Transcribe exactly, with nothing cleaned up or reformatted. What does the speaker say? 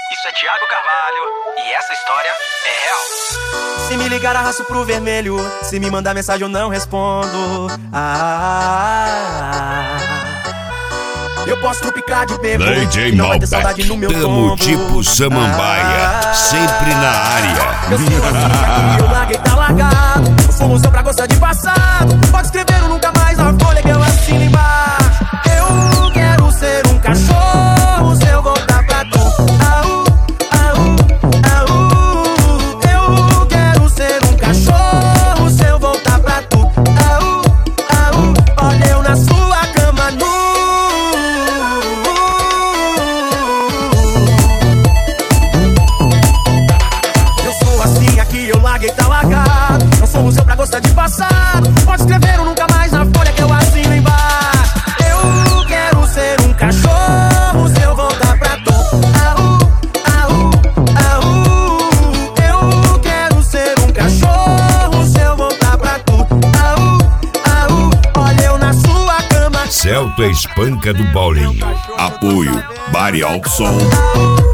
Isso é Thiago Carvalho e essa história é real. Se me ligar, arrasto pro vermelho. Se me mandar mensagem, eu não respondo. Ah, eu posso trupicar de bebo. D J não vai ter saudade no meu Tamo tombo. tipo Samambaia, Ah, sempre na área. eu sou assim, aqui eu larguei, tá largado. Eu sou museu pra gostar de passado. Pode escrever o nunca mais na folha que eu assino embaixo. Eu quero ser um cachorro se eu voltar pra tu. Au, au, au. Eu quero ser um cachorro se eu voltar pra tu. Au, au. Olha eu na sua cama nu. Eu sou assim, aqui eu larguei, tá largado. Não sou museu pra gostar de passado. Pode escrever um nunca mais na folha que eu assino embaixo. Eu quero ser um cachorro se eu voltar pra tu. Au, au, au. Eu quero ser um cachorro se eu voltar pra tu. Au, au. Olha eu na sua cama. Celta Espanca do Paulinho. Apoio Bari Alto Som. Au,